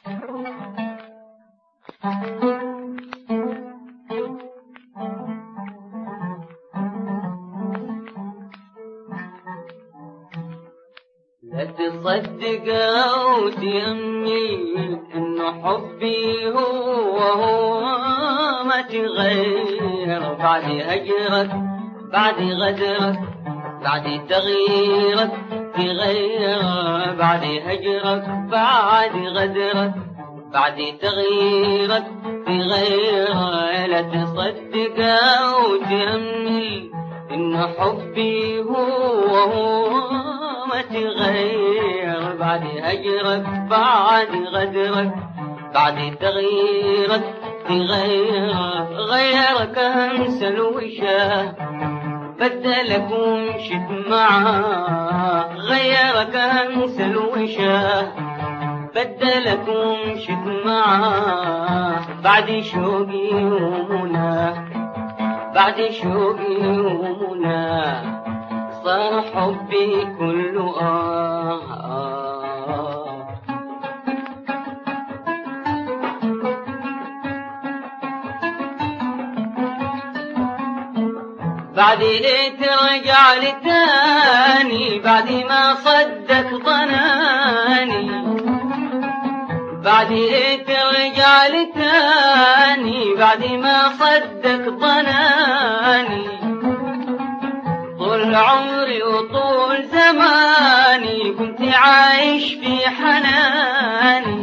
لا تصدق أو تأمل إنه حبي هو ما تغير بعد هجرك، بعد غدرك، بعد تغييرك تغير، بعد هجرك، بعد غدرك، بعد تغييرك تغير. لا تصدق أو تأمل إن حبي هو ما تغير بعد هجرك، بعد غدرك، بعد تغييرك تغير. غيرك همس الوشاه بدلك ومشت معاه، غيرك همس الوشاه بدلك ومشت معاه. بعد شوقي ومناه، بعد شوقي ومناه صار حبي كله بعد ليه ترجع لي تاني بعد ما صدق ظناني، بعد ليه ترجع لي تاني بعد ما صدق ظناني. طول عمري وطول زماني كنت عايش في حناني،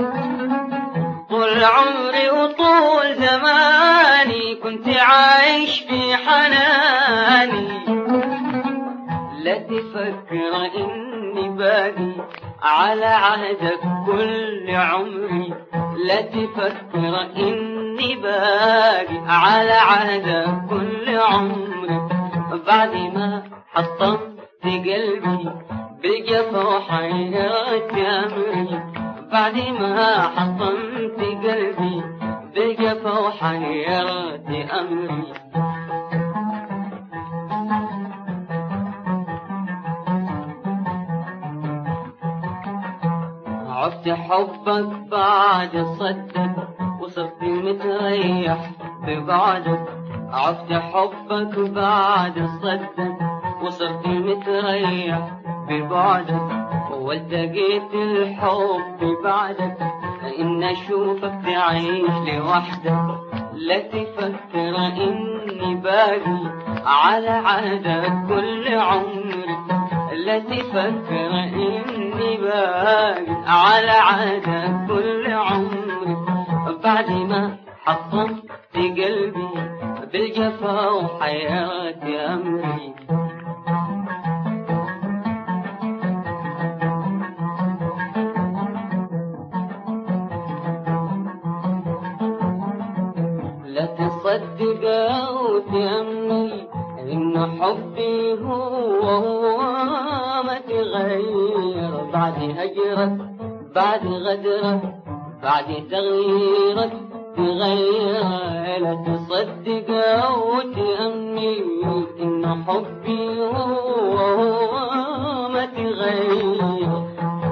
طول عمري وطول زماني كنت عايش في حناني. لا تفكر إني باقي على عهدك كل عمري، لا تفكر إني باقي على عهدك كل عمري. بعد ما حطمت قلبي بالجفا وحيرت أمري، بعد ما حطمت قلبي بالجفا وحيرت أمري. عفت حبك بعد صدق وصرت متريح ببعدك، عفت حبك بعد صدق وصرت متريح ببعدك. والتقيت الحب بعدك إن أشوفك تعيش لوحدك. لا تفكر إني باقي على عهدك كل عمري، لا تفكر إني باقي على عهدك كل عمري. بعد ما حطمت قلبي بالجفا وحيرت أمري. لا تصدق أو تأمل إن حبي هو ما تغير بعد هجرك، بعد غدرك، بعد تغييرك تغير. لا تصدق أو تأمل إن حبي هو ما تغير.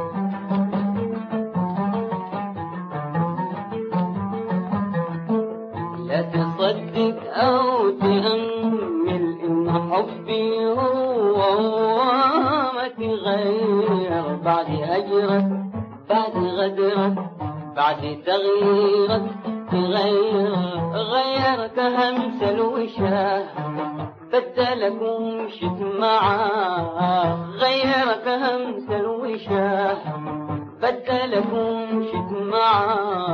لا تصدق أو تأمل إن حبي هو ما تغير بعد هجرك، بعد غدرك، بعد تغييرك تغير. غيرك همس الوشاه بدلك ومشت معاه، غيرك همس الوشاه بدلك ومشت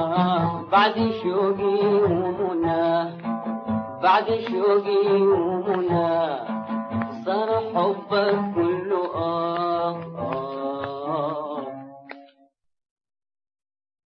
معاه. بعد شوقي ومناه، بعد شوقي ومناه